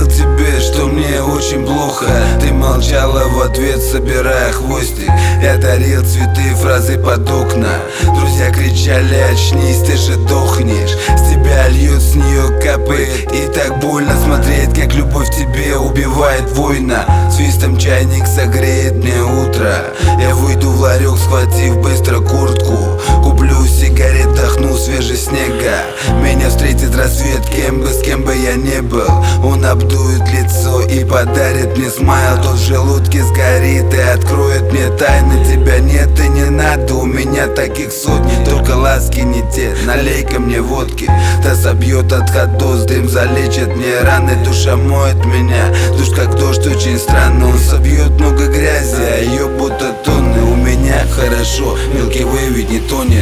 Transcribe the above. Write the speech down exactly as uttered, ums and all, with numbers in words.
говорил тебе, что мне очень плохо. Ты молчала в ответ, собирая хвостик. Я дарил цветы, фразы под окна. Друзья кричали: очнись, ты же дохнешь. С тебя льет, с нее капает. И так больно смотреть, как любовь тебе убивает война. Свистом чайник согреет мне утро. Я выйду в ларек, схватив быстро куртку. Куплю сигарет, дохну свежий снега. Меня встретит рассвет, кем бы, с кем бы я не был. Он обдует лицо и подарит мне смайл. Тот в желудке сгорит и откроет мне тайны. Тебя нет и не надо, у меня таких сотни. Только ласки не те, налей-ка мне водки. Та собьет от ходос, дым залечит мне раны. Душа моет меня, душ как дождь, очень странно. Он собьет много грязи, а ее будто тонны. У меня хорошо, Milky Way ведь не тонет.